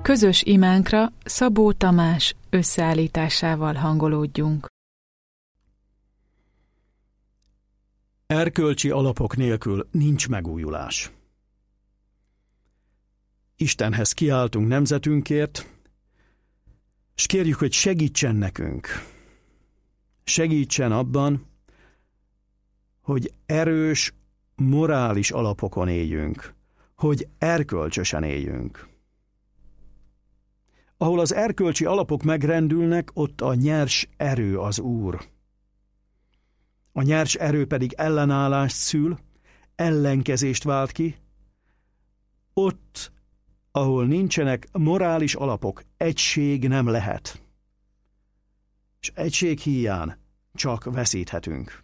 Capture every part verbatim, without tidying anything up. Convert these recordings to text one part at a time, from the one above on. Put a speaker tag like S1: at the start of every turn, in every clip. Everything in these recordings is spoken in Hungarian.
S1: Közös imánkra Szabó Tamás összeállításával hangolódjunk.
S2: Erkölcsi alapok nélkül nincs megújulás. Istenhez kiáltunk nemzetünkért, és kérjük, hogy segítsen nekünk. Segítsen abban, hogy erős, morális alapokon éljünk, hogy erkölcsösen éljünk. Ahol az erkölcsi alapok megrendülnek, ott a nyers erő az Úr. A nyers erő pedig ellenállást szül, ellenkezést vált ki. Ott, ahol nincsenek morális alapok, egység nem lehet. És egység híján csak veszíthetünk.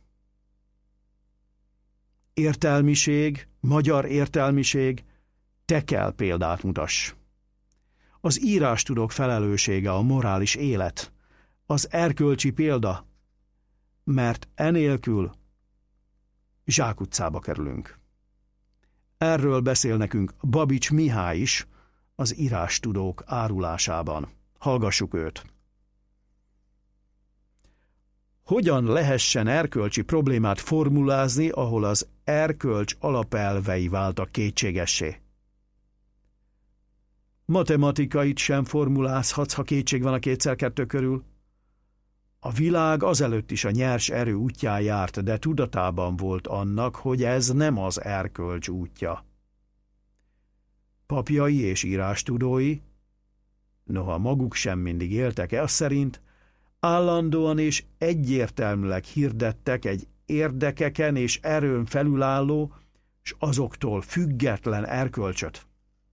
S2: Értelmiség, magyar értelmiség, te kell példát mutass. Az írástudók felelőssége a morális élet, az erkölcsi példa, mert enélkül zsákutcába kerülünk. Erről beszél nekünk Babics Mihály is az írástudók árulásában. Hallgassuk őt. Hogyan lehessen erkölcsi problémát formulázni, ahol az erkölcs alapelvei váltak kétségessé? Matematikait sem formulázhatsz, ha kétség van a kétszer kettő körül. A világ azelőtt is a nyers erő útján járt, de tudatában volt annak, hogy ez nem az erkölcs útja. Papjai és írástudói, noha maguk sem mindig éltek ez szerint, állandóan és egyértelműleg hirdettek egy érdekeken és erőn felülálló, és azoktól független erkölcsöt.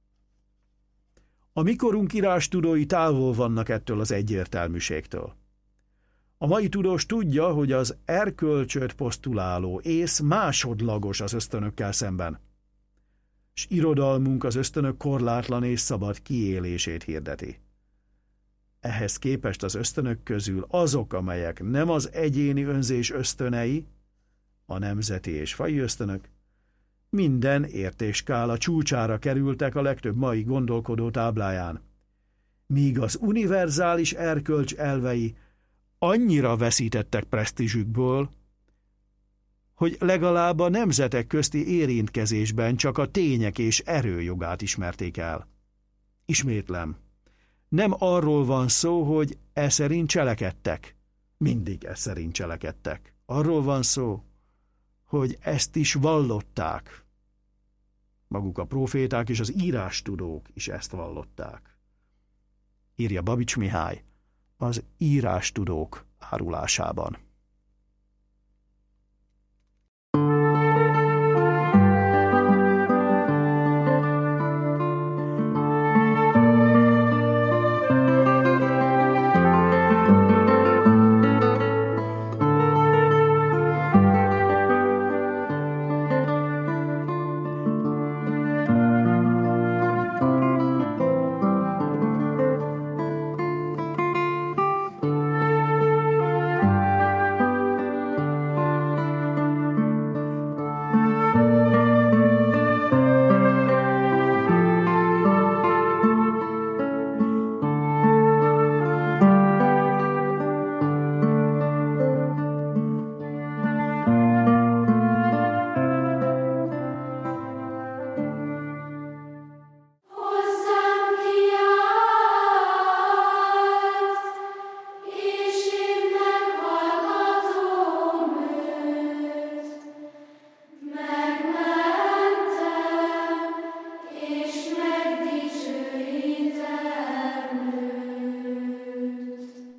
S2: A mikorunk írástudói távol vannak ettől az egyértelműségtől. A mai tudós tudja, hogy az erkölcsöt posztuláló ész másodlagos az ösztönökkel szemben, s irodalmunk az ösztönök korlátlan és szabad kiélését hirdeti. Ehhez képest az ösztönök közül azok, amelyek nem az egyéni önzés ösztönei, a nemzeti és faji ösztönök, minden értékskála csúcsára kerültek a legtöbb mai gondolkodó tábláján, míg az univerzális erkölcs elvei annyira veszítettek presztízsükből, hogy legalább a nemzetek közti érintkezésben csak a tények és erőjogát ismerték el. Ismétlem, nem arról van szó, hogy e szerint cselekedtek. Mindig e szerint cselekedtek. Arról van szó, hogy ezt is vallották. Maguk a próféták és az írástudók is ezt vallották. Írja Babics Mihály az írástudók árulásában.